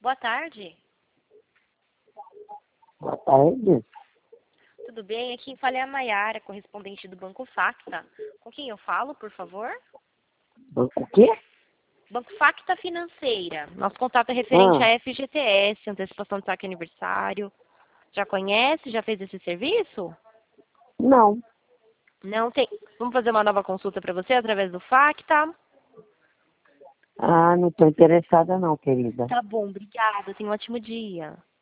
Boa tarde. Boa tarde. Tudo bem? Aqui quem fala é a Maiara, correspondente do Banco Facta. Com quem eu falo, por favor? O quê? Banco Facta Financeira. Nosso contato é referente Ah, à FGTS, antecipação de saque aniversário. Já conhece? Já fez esse serviço? não. Não tem. Vamos fazer uma nova consulta para você através do Facta? Ah, não estou interessada não, querida. Tá bom, obrigada. Tenha um ótimo dia.